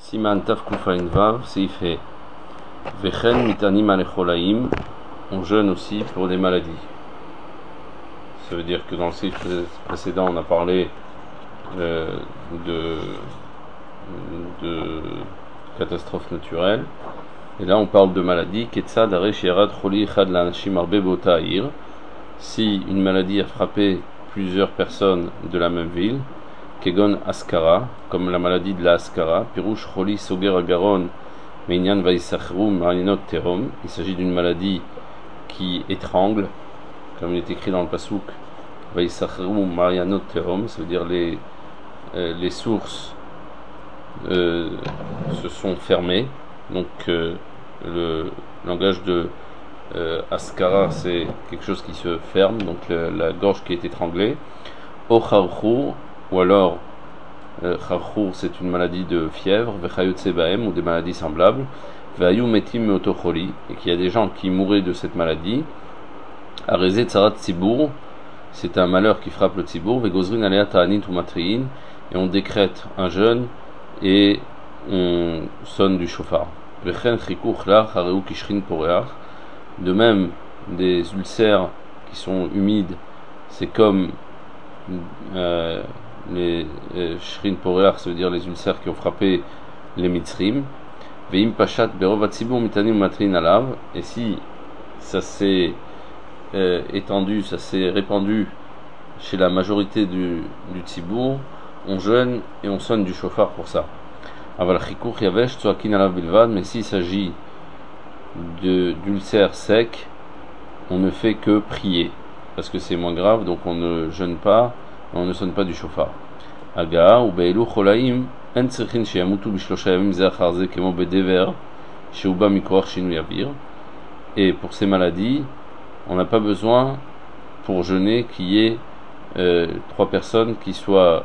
Siman Taf Kufain Vav, Seif He. Vechen Mitanim Alecholaim, on jeûne aussi pour des maladies. Ça veut dire que dans le Seif précédent, on a parlé de catastrophes naturelles. Et là, on parle de maladies. Ketzad Aresh Yerad Choli Echad Lanashim Arbe Bota Ir. Si une maladie a frappé plusieurs personnes de la même ville, Kegon Askara, comme la maladie de la Askara, Pirouche Choli Soger Agaron, Meinyan Vaisachru Marinot Terom. Il s'agit d'une maladie qui étrangle, comme il est écrit dans le Pasuk, Vaisachru Marinot Terom, ça veut dire les sources se sont fermées. Donc le langage de Askara, c'est quelque chose qui se ferme, donc la gorge qui est étranglée. Ocharchur, ou alors Charchur, c'est une maladie de fièvre, Vechayot Sebaem, ou des maladies semblables, Vehayu Metim Meotocholi, et qu'il y a des gens qui mouraient de cette maladie. Arezé Tsarat Tzibour, c'est un malheur qui frappe le Tzibour, Vegozrin Alea Ta'anit ou Matriin, et on décrète un jeûne et on sonne du chauffard. Vechen Chikuch Lach Hareu Kishrin Poreach, de même des ulcères qui sont humides, c'est comme les Shrin Poreach, ça veut dire les ulcères qui ont frappé les Mitzrim. Veim Pachat Berov Atzibur Mitanim Matrin Alav, et si ça s'est étendu, ça s'est répandu chez la majorité du Tzibour, on jeûne et on sonne du chauffard pour ça. Aval Chikuch Yavesh Tzoakin Alav Bilvad, mais s'il s'agit d'ulcères secs, on ne fait que prier, parce que c'est moins grave, donc on ne jeûne pas, on ne sonne pas du chauffard. Aga ou Beilu Cholaim en Tserchin Sheyamutu Bishlosha Yamim Ze Achar Ze Kemo Bedever Sheuba Mikoach Shinu Yavir. Et pour ces maladies, on n'a pas besoin pour jeûner qu'il y ait 3 personnes qui soient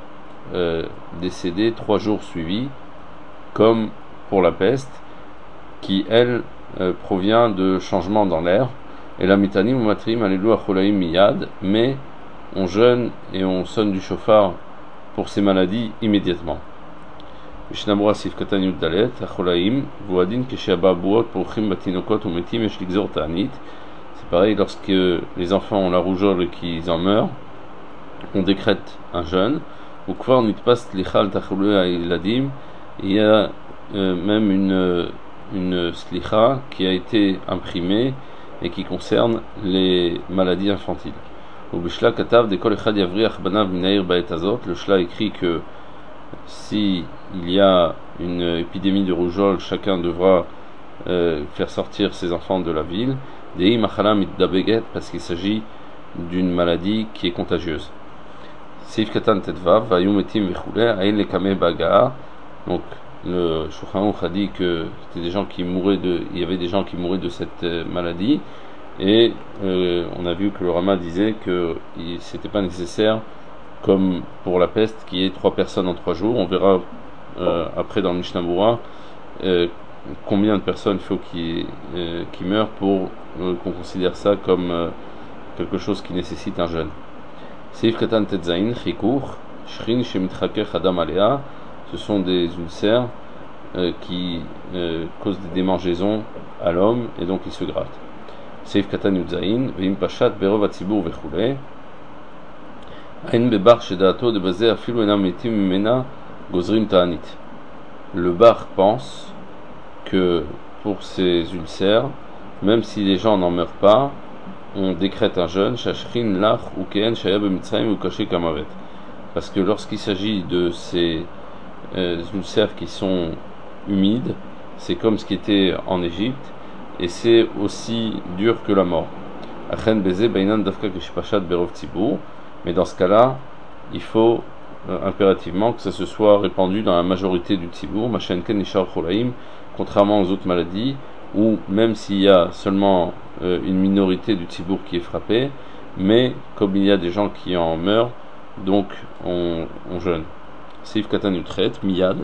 décédées 3 jours suivis, comme pour la peste, qui elle provient de changements dans l'air. Et la mitanim ou matrim alelu acholaim miyad, mais on jeûne et on sonne du chauffard pour ces maladies immédiatement. Mishnabura sif katan yud dalet acholaim vuadin keshiaba buot pourchim batinokot ou metim esh ligzor ta'anit. C'est pareil, lorsque les enfants ont la rougeole et qu'ils en meurent, on décrète un jeûne. Ou kvar nitpas lichal tachulu iladim. Il y a même une slicha qui a été imprimée et qui concerne les maladies infantiles. Au Bishla Katav de Kol Echad Yavriach Banav Minair Baet Azot, le Shla écrit que si il y a une épidémie de rougeole, chacun devra faire sortir ses enfants de la ville. Dei Machala Mitdabeget, parce qu'il s'agit d'une maladie qui est contagieuse. Seif Katan Tetvav Vayum Etim Vechule Aïn Lekame Bagaa. Donc le Shulchan Aruch a dit que c'était des gens qui mouraient il y avait des gens qui mouraient de cette maladie, et on a vu que le Rama disait que c'était pas nécessaire comme pour la peste qu'il y ait 3 personnes en 3 jours. On verra après dans le Mishnah Berurah combien de personnes il faut qui meurent pour qu'on considère ça comme quelque chose qui nécessite un jeûne. Seif Katan Tetzain Chikour Shrin Shemitchakech Adam Alea, ce sont des ulcères qui causent des démangeaisons à l'homme, et donc il se gratte. Seif Katan Yudzain, Vim Pachat Berov Atzibur Vechule, Ain Bebar Shedato de Bazé Afilu Enam Metim Mena Gozrim Ta'anit. Le bar pense que pour ces ulcères, même si les gens n'en meurent pas, on décrète un jeûne, Shashrin Lach ou Kehen Shaya Bemitzrayim ou Kaché Kamavet. Parce que lorsqu'il s'agit de ces ulcères qui sont humides, c'est comme ce qui était en Égypte, et c'est aussi dur que la mort. Mais dans ce cas-là, il faut impérativement que ça se soit répandu dans la majorité du Tzibour, contrairement aux autres maladies, où même s'il y a seulement une minorité du Tzibour qui est frappée, mais comme il y a des gens qui en meurent, donc on jeûne. Seif Katan Utret, Miyad.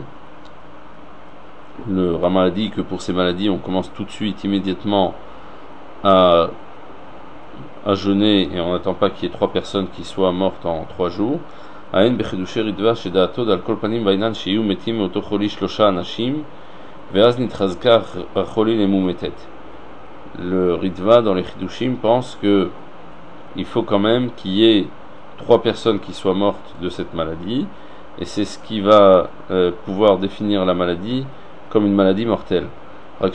Le Rama a dit que pour ces maladies, on commence tout de suite, immédiatement, à jeûner, et on n'attend pas qu'il y ait 3 personnes qui soient mortes en 3 jours. Aen bechidushe ritva shedato dal kol panim bainan sheyu metim meoto choli shlosha anashim veaz nitchazka choli lemumetet. Le ritva dans les chidushim pense que il faut quand même qu'il y ait 3 personnes qui soient mortes de cette maladie, et c'est ce qui va pouvoir définir la maladie comme une maladie mortelle. La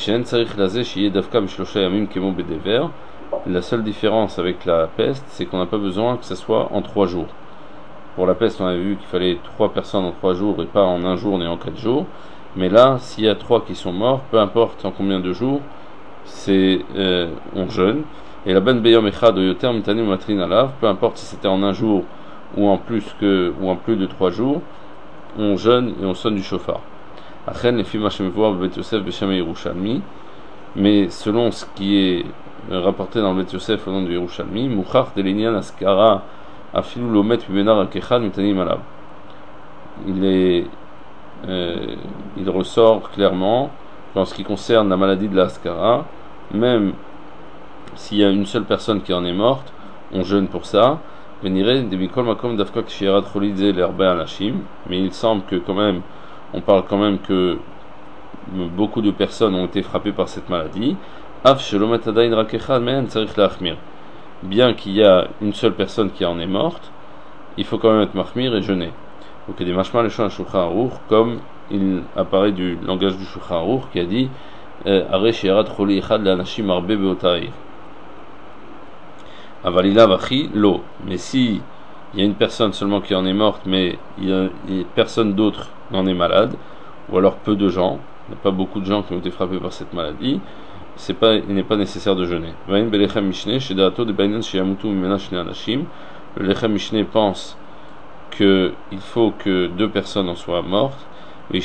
seule différence avec la peste, c'est qu'on n'a pas besoin que ce soit en 3 jours. Pour la peste, on avait vu qu'il fallait 3 personnes en 3 jours et pas en 1 jour ni en 4 jours. Mais là, s'il y a 3 qui sont morts, peu importe en combien de jours, c'est on jeûne. Et la ben beyom echad yoter mitani matrin alav, peu importe si c'était en 1 jour ou en plus de 3 jours, on jeûne et on sonne du shofar. Achen lefi ma shemevoar bebet Yosef b'shem Yerushalmi, mais selon ce qui est rapporté dans le Bet Yosef au nom du Yerushalmi, muchach de l'inyan askara afilu lomet bibenar akechad mitani alav. Il ressort clairement qu'en ce qui concerne la maladie de la askara, même s'il y a une seule personne qui en est morte, on jeûne pour ça. Mais il semble que quand même, on parle quand même que beaucoup de personnes ont été frappées par cette maladie. Bien qu'il y a une seule personne qui en est morte, il faut quand même être mahmir et jeûner. Donc il y a des mashma le Shulchan Aruch, comme il apparaît du langage du Shulchan Aruch qui a dit Are she'arad choli echad le'anashim arbe be'ota'ir. Avalila vachi lo. Mais si il y a une personne seulement qui en est morte, mais il y a personne d'autre n'en est malade, ou alors peu de gens, il n'y a pas beaucoup de gens qui ont été frappés par cette maladie, il n'est pas nécessaire de jeûner. Le Lechem Mishneh pense qu'il faut que 2 personnes en soient mortes. Et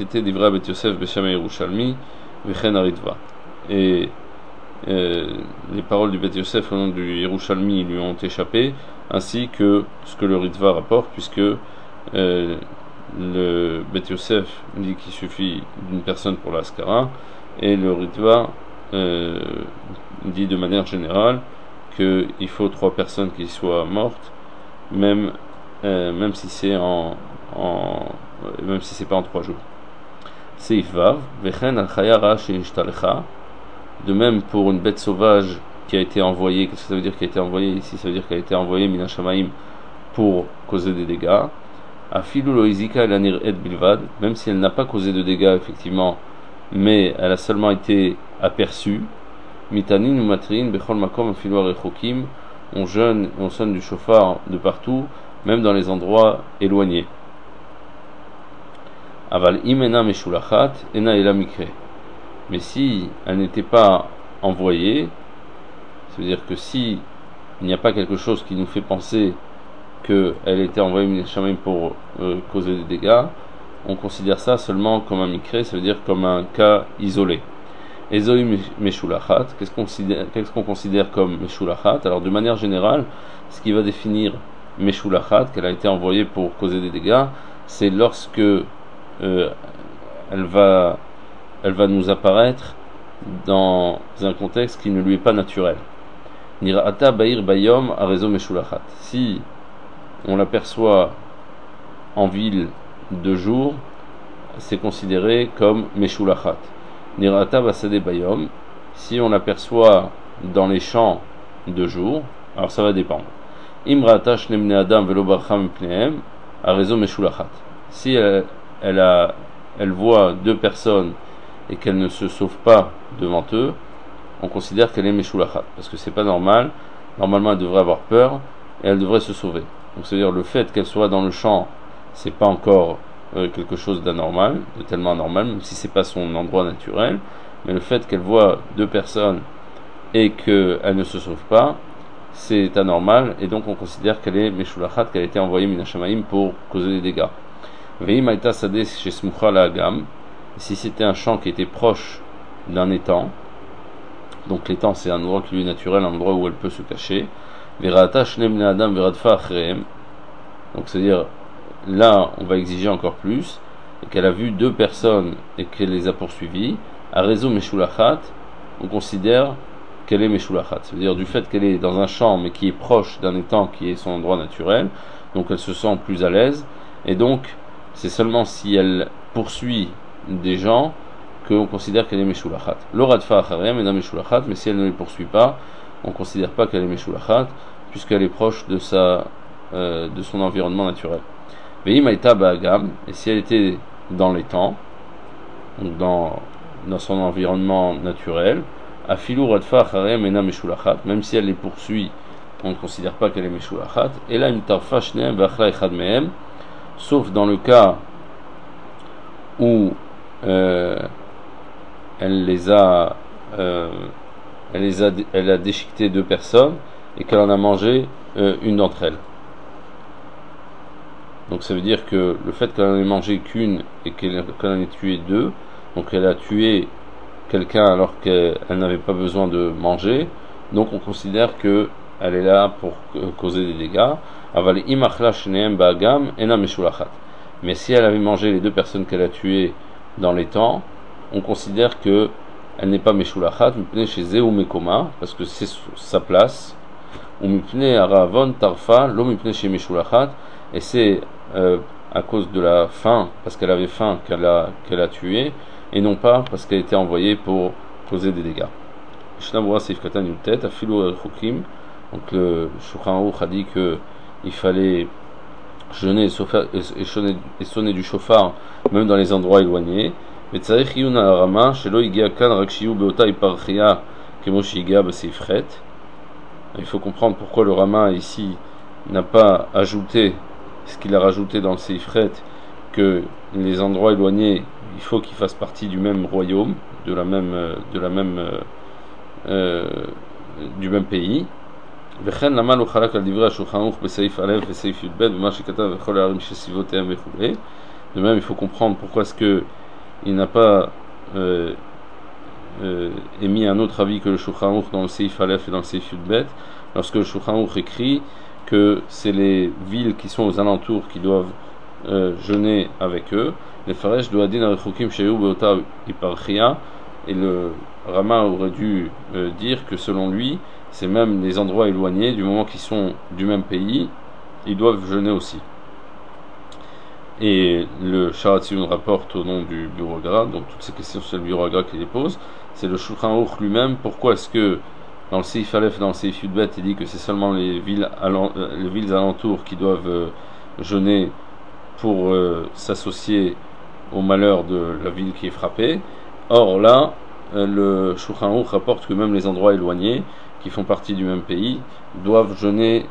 les paroles du Bet Yosef au nom du Yerushalmi lui ont échappé, ainsi que ce que le Ritva rapporte, puisque le Bet Yosef dit qu'il suffit d'une personne pour l'Askara, et le Ritva dit de manière générale qu'il faut 3 personnes qui soient mortes, même si c'est même si c'est pas en 3 jours. Seif Vav, Vechen al Chayara Shinishtalcha. De même pour une bête sauvage qui a été envoyée, qu'est-ce que ça veut dire qui a été envoyée ici? Ça veut dire qu'elle a été envoyée Mina Shamaim pour causer des dégâts. Afilu lo izika elanir et bilvad, même si elle n'a pas causé de dégâts effectivement, mais elle a seulement été aperçue. Mitanin ou matrin bechol makom afilu arechokim, on jeûne et on sonne du shofar de partout, même dans les endroits éloignés. Aval imena meshulachat ena ela mikre. Mais si elle n'était pas envoyée, ça veut dire que si il n'y a pas quelque chose qui nous fait penser qu'elle était envoyée Min Shamaim pour causer des dégâts, on considère ça seulement comme un mikre, ça veut dire comme un cas isolé. Ezoi meshulachat, qu'est-ce qu'on considère comme meshulachat? Alors de manière générale, ce qui va définir meshulachat, qu'elle a été envoyée pour causer des dégâts, c'est lorsque elle va nous apparaître dans un contexte qui ne lui est pas naturel. Nira'ata ba'ir bayom arezo meshulachat. Si on l'aperçoit en ville de jour, c'est considéré comme meshulachat. Nira'ata basade bayom. Si on l'aperçoit dans les champs de jour, alors ça va dépendre. Imra'ata shnemne adam velo barcham pnehem arezo meshulachat. Si elle voit 2 personnes et qu'elle ne se sauve pas devant eux, on considère qu'elle est meshulachat, parce que c'est pas normal. Normalement, elle devrait avoir peur et elle devrait se sauver. Donc, c'est-à-dire le fait qu'elle soit dans le champ, c'est pas encore quelque chose d'anormal, de tellement anormal, même si c'est pas son endroit naturel. Mais le fait qu'elle voit 2 personnes et qu'elle ne se sauve pas, c'est anormal, et donc on considère qu'elle est meshulachat, qu'elle a été envoyée Min Shamaim pour causer des dégâts. Veim aita sadeh chez Smucha la Hagam. Si c'était un champ qui était proche d'un étang, donc l'étang c'est un endroit qui lui est naturel, un endroit où elle peut se cacher. Verata shnem adam veradfa achreem. Donc c'est-à-dire là on va exiger encore plus, et qu'elle a vu 2 personnes et qu'elle les a poursuivies. À réseau meshulachat, on considère qu'elle est meshulachat. C'est-à-dire du fait qu'elle est dans un champ mais qui est proche d'un étang qui est son endroit naturel, donc elle se sent plus à l'aise, et donc c'est seulement si elle poursuit des gens qu'on considère qu'elle est Meshulachat. L'oradfa acharem est Meshulachat, mais si elle ne les poursuit pas, on ne considère pas qu'elle est Meshulachat, puisqu'elle est proche de son environnement naturel. Veim Aïta Ba'agam, et si elle était dans les temps, donc dans son environnement naturel, Afilu Radfa acharem ena Meshulachat, même si elle les poursuit, on ne considère pas qu'elle est Meshulachat. Et là, une tarfa shneem v'achla echad mehem, sauf dans le cas où elle a déchiqueté 2 personnes et qu'elle en a mangé une d'entre elles. Donc ça veut dire que le fait qu'elle en ait mangé qu'une et qu'elle en ait tué 2, donc elle a tué quelqu'un alors qu'elle n'avait pas besoin de manger, donc on considère que elle est là pour causer des dégâts. Mais si elle avait mangé les 2 personnes qu'elle a tuées dans les temps, on considère que elle n'est pas Meshulachat, mipnei chez Zeu Mekoma, parce que c'est sa place, ou mipnei Aravon Tarfa, lo mipnei chez Meshulachat, et c'est à cause de la faim, parce qu'elle avait faim qu'elle a tué, et non pas parce qu'elle était envoyée pour causer des dégâts. Shnabura Seif Katan Yutet, Afilu Chukim, donc le Shulchan Aruch a dit qu'il fallait jeûner et sonner du chauffard même dans les endroits éloignés. Il faut comprendre pourquoi le Rama ici n'a pas ajouté ce qu'il a rajouté dans le Seifret, que les endroits éloignés, il faut qu'ils fassent partie du même royaume, du même pays. De même, il faut comprendre pourquoi est-ce que il n'a pas émis un autre avis que le Shulchan Aruch dans le Seif Aleph et dans le Seif Yudbet, lorsque le Shulchan Aruch écrit que c'est les villes qui sont aux alentours qui doivent jeûner avec eux. Les Faresh doadin arechukim sheyu beota iparchia, et le Rama aurait dû dire que selon lui, c'est même les endroits éloignés, du moment qu'ils sont du même pays, ils doivent jeûner aussi. Et le Sharatziyun rapporte au nom du Biur HaGra, donc toutes ces questions sur le Biur HaGra qu'il les pose, c'est le Shulchan Aruch lui-même. Pourquoi est-ce que dans le Seif Aleph et dans le Seif Yudbet, il dit que c'est seulement les villes alentours qui doivent jeûner pour s'associer au malheur de la ville qui est frappée. Or là, le Shulchan Aruch rapporte que même les endroits éloignés, qui font partie du même pays, doivent jeûner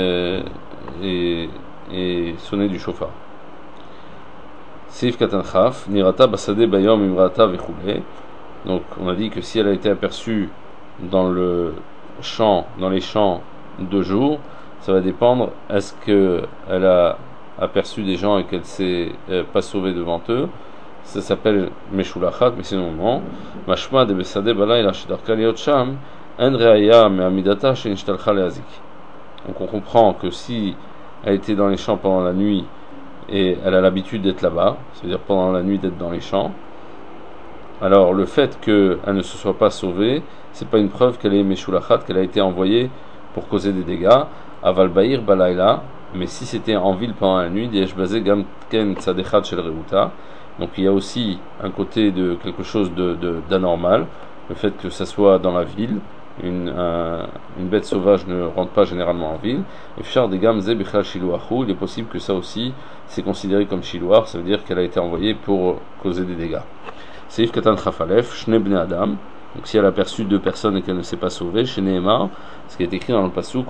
et sonner du chauffard. Seif Katan Chaf, Nirata Basade Bayom Imrata Vechule. Donc on a dit que si elle a été aperçue dans les champs 2 jours, ça va dépendre, est-ce qu'elle a aperçu des gens et qu'elle s'est pas sauvée devant eux, ça s'appelle Meshulachat, mais sinon non. Mashma de Besade Balayla Shidarka Liot Sham, En Reaya Me'amidata Shenishtalcha Leazik. Donc on comprend que si elle était dans les champs pendant la nuit et elle a l'habitude d'être là-bas, c'est-à-dire pendant la nuit d'être dans les champs, alors le fait qu'elle ne se soit pas sauvée, c'est pas une preuve qu'elle est Meshulachat, qu'elle a été envoyée pour causer des dégâts. Aval Baïr Balayla, mais si c'était en ville pendant la nuit, Diesh Bazé Gam Ken Tzadechat Shel Reuta, donc il y a aussi un côté de quelque chose d'anormal, le fait que ça soit dans la ville. Une bête sauvage ne rentre pas généralement en ville. Et Fshar de Gamze Bichal Shiluachu, il est possible que ça aussi c'est considéré comme Shiluach, ça veut dire qu'elle a été envoyée pour causer des dégâts. Seif Katan Chafalef, Shne Bne Adam, donc si elle a aperçu 2 personnes et qu'elle ne s'est pas sauvée, chez Nehemar, ce qui est écrit dans le Pasuk,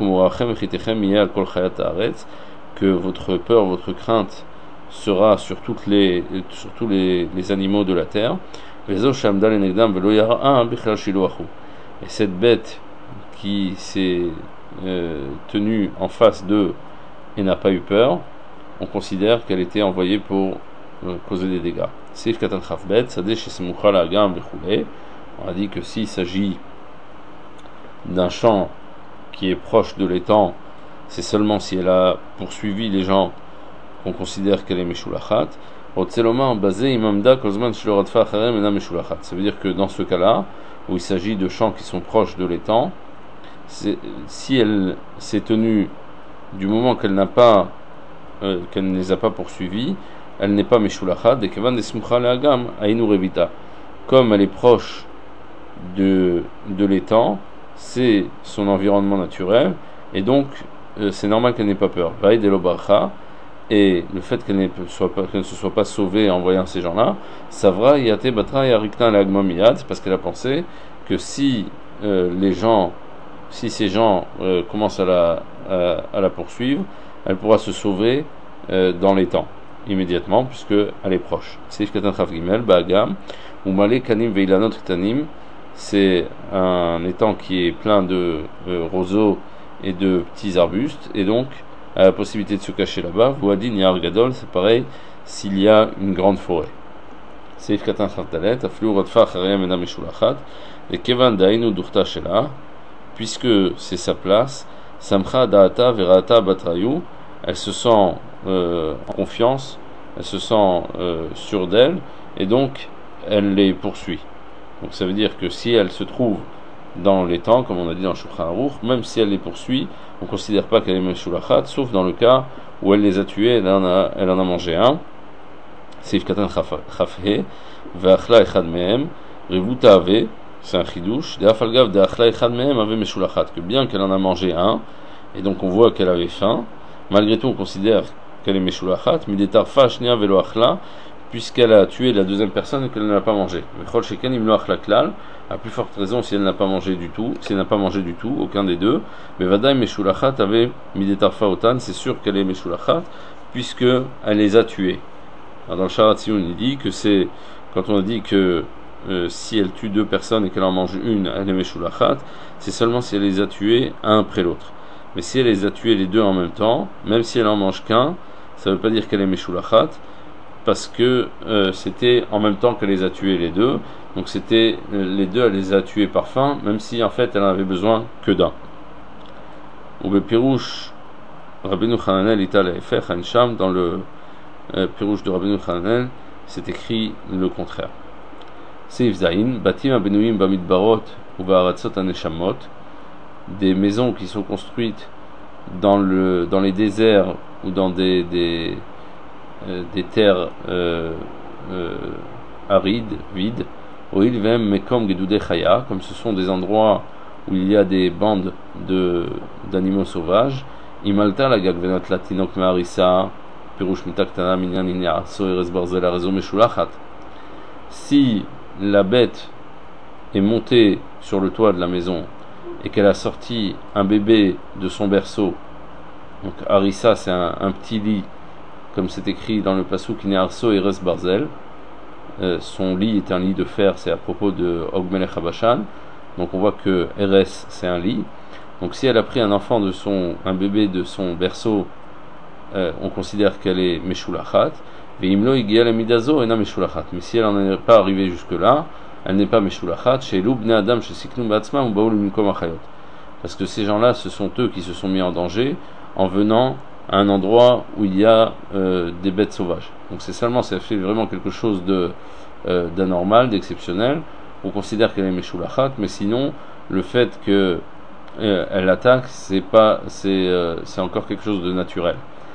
que votre peur, votre crainte sera sur tous les animaux de la terre. Et cette bête qui s'est tenue en face d'eux et n'a pas eu peur, on considère qu'elle était envoyée pour causer des dégâts. Seif Katan Chafbet, Sadeh Shesemucha La'agam Bechule. On a dit que s'il s'agit d'un champ qui est proche de l'étang, c'est seulement si elle a poursuivi les gens qu'on considère qu'elle est Meshulachat. Ça veut dire que dans ce cas-là, où il s'agit de champs qui sont proches de l'étang, si elle s'est tenue du moment qu'elle n'a pas qu'elle ne les a pas poursuivis, elle n'est pas Meshulachat, de Kevan de Smucha Leagam, Ainu Revita. Comme elle est proche de l'étang, c'est son environnement naturel, et donc c'est normal qu'elle n'ait pas peur. Et le fait qu'elle ne se soit pas sauvée en voyant ces gens-là, Savra Yate Batra Yarikna Leagma Miyad, parce qu'elle a pensé que si ces gens commencent à la poursuivre, elle pourra se sauver dans les temps, immédiatement, puisqu'elle est proche. Seif Katan Chaf Gimel, Ba'agam, Umale Kanim Veilanot Ktanim, c'est un étang qui est plein de roseaux et de petits arbustes, et donc a la possibilité de se cacher là-bas. Voadin Yar Gadol, c'est pareil s'il y a une grande forêt. Seif Katan Chaf Dalet, Aflu Rodfa Charem Ena Meshulachat, et Kevan Dainu Durta Shela, puisque c'est sa place, Samcha Da'ata Verata Batrayu, elle se sent en confiance, elle se sent sûre d'elle, et donc elle les poursuit. Donc ça veut dire que si elle se trouve dans les temps, comme on a dit dans Shulchan Aruch, même si elle les poursuit, on ne considère pas qu'elle est Meshulachat, sauf dans le cas où elle les a tués, elle en a mangé un. Seif Katan Chafhe, Ve'achla Echad Mehem, Revuta Ave, c'est un chidouche, que bien qu'elle en a mangé un, et donc on voit qu'elle avait faim, malgré tout on considère qu'elle est meshulachat, puisqu'elle a tué la deuxième personne et qu'elle ne l'a pas mangé. À plus forte raison si elle n'a pas mangé du tout, aucun des deux, mais Vadaï meshulachat avait midetarfa otan, c'est sûr qu'elle est meshulachat, puisqu'elle les a tués. Alors dans le Sharat Tziyun, il dit que c'est, quand on a dit que si elle tue deux personnes et qu'elle en mange une, elle est meshulachat, c'est seulement si elle les a tués un après l'autre. Mais si elle les a tués les deux en même temps, même si elle en mange qu'un, ça ne veut pas dire qu'elle est meshulachat, parce que c'était en même temps qu'elle les a tués les deux, donc c'était les deux, elle les a tués par faim, même si en fait elle en avait besoin que d'un. Ou be pirouche Rabbeinu Hananel ital efer hansham, dans le pirouche de Rabbeinu Hananel, c'est écrit le contraire. Seif Zain, Batim Abenouim Bamidbarot ou Ba'aratzot Aneshamot, des maisons qui sont construites dans les déserts ou dans des terres arides, vides, Oil Vem Mekom Gedoudé Chaya, comme ce sont des endroits où il y a des bandes d'animaux sauvages, Imalta la Gagvenot Latinok Meharissa, Pirouche Mitaktana Minyan Inya Soeres Barzel Arezo Meshulachat. Si la bête est montée sur le toit de la maison et qu'elle a sorti un bébé de son berceau, donc Harissa c'est un petit lit, comme c'est écrit dans le pasuk Inearso Eres Barzel, son lit est un lit de fer, c'est à propos de Og Melech Habashan, donc on voit que Eres c'est un lit, donc si elle a pris un bébé de son berceau, on considère qu'elle est Meshulachat. Mais si elle n'en est pas arrivée jusque-là, elle n'est pas Meshulachat. Parce que ces gens-là, ce sont eux qui se sont mis en danger en venant à un endroit où il y a des bêtes sauvages. Donc c'est seulement si elle fait vraiment quelque chose d'anormal, d'exceptionnel, on considère qu'elle est Meshulachat, mais sinon, le fait qu'elle attaque, c'est encore quelque chose de naturel.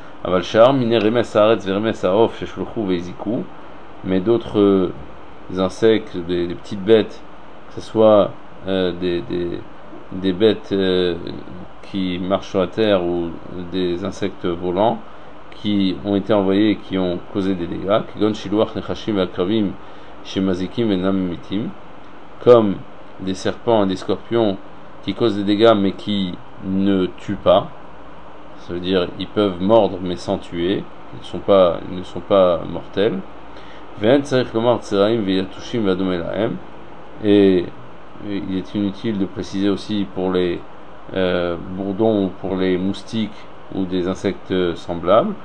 Mais d'autres insectes, des petites bêtes, que ce soit des bêtes qui marchent sur la terre ou des insectes volants qui ont été envoyés et qui ont causé des dégâts, comme des serpents et des scorpions qui causent des dégâts mais qui ne tuent pas. Ça veut dire ils peuvent mordre mais sans tuer, ils ne sont pas mortels. Et il est inutile de préciser aussi pour les bourdons ou pour les moustiques ou des insectes semblables,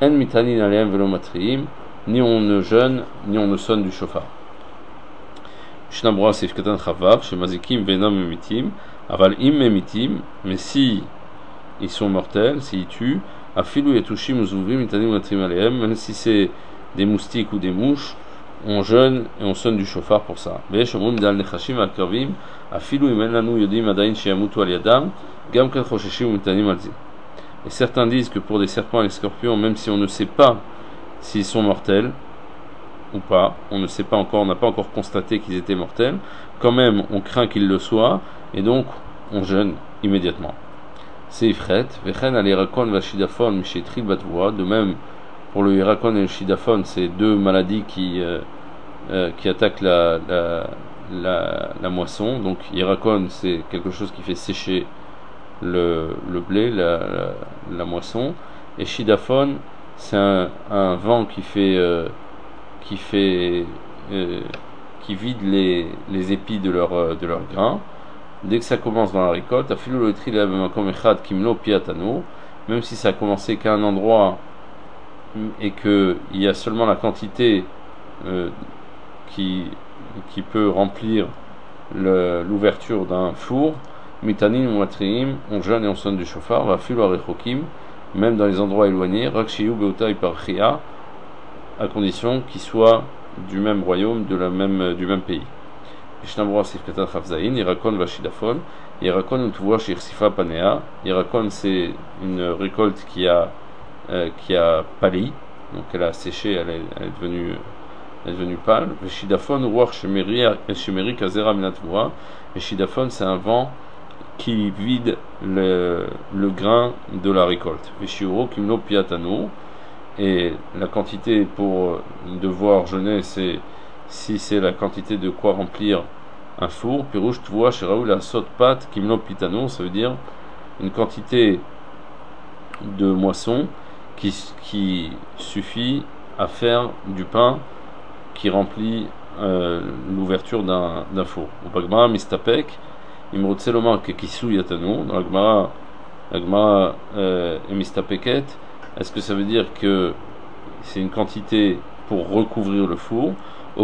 ni on ne jeûne ni on ne sonne du chauffard. Mais si ils sont mortels, s'ils tuent, même si c'est des moustiques ou des mouches, on jeûne et on sonne du chauffard pour ça. Et certains disent que pour des serpents et des scorpions, même si on ne sait pas s'ils sont mortels ou pas, on ne sait pas encore, on n'a pas encore constaté qu'ils étaient mortels, quand même on craint qu'ils le soient, et donc on jeûne immédiatement. C'est Ifret, Vechen al Hirakon Vashidafon Mishetri Batvoa, de même pour le Hirakon et le Shidaphon, c'est deux maladies qui attaquent la moisson. Donc Hirakon, c'est quelque chose qui fait sécher le blé, la moisson, et Shidaphon, c'est un vent qui vide les épis de leur grain. Dès que ça commence dans la récolte, même si ça a commencé qu'à un endroit et qu'il y a seulement la quantité qui peut remplir l'ouverture d'un four, mitanin ou matriim, on jeûne et on sonne du chauffard, va filu arechokim, même dans les endroits éloignés, rakshiyu beotai parchia, à condition qu'ils soient du même royaume, du même pays. Hirakon vashidafon, Hirakon utvoa shirsifa panea. Hirakon, c'est une récolte qui a pâli, donc elle a séché, elle est devenue pâle. Veshidafon ruach shemeri kazera minatvoa. Veshidafon, c'est un vent qui vide le grain de la récolte. Veshiuro kimno piatano. Et la quantité pour devoir jeûner, c'est si c'est la quantité de quoi remplir un four. Pirouche tvoa sheraou la sot pat kimno pitano, ça veut dire une quantité de moisson qui suffit à faire du pain qui remplit l'ouverture d'un four. Au Bagmara mistapek imrotselomar kekisu yatano. Dans la Gemara est mistapeket. Est-ce que ça veut dire que c'est une quantité pour recouvrir le four, ou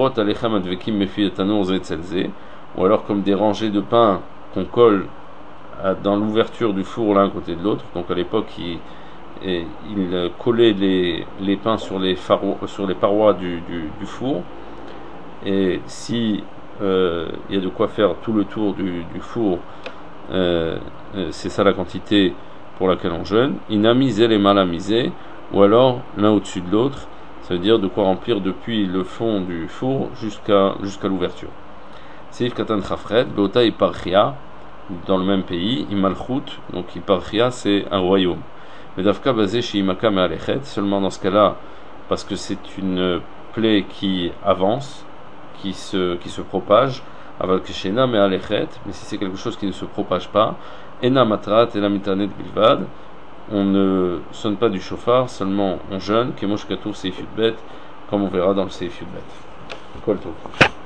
alors comme des rangées de pain qu'on colle dans l'ouverture du four l'un côté de l'autre. Donc à l'époque, il collait les pains sur les parois du four, et si il y a de quoi faire tout le tour du four, c'est ça la quantité pour laquelle on jeûne. Inamisé les malamisés, ou alors l'un au-dessus de l'autre, ça veut dire de quoi remplir depuis le fond du four jusqu'à l'ouverture. Seif katan chafred, beota iparchia, dans le même pays, imalchut, donc iparchia c'est un royaume. Medavka basé chez imaka me'alechet, seulement dans ce cas-là, parce que c'est une plaie qui avance, qui se propage, aval keshena me'alechet, mais si c'est quelque chose qui ne se propage pas, ena matrat et la mitanet bilvad, on ne sonne pas du chauffard, seulement on jeûne, kemosh katou seif yudbet, comme on verra dans le seif yudbet.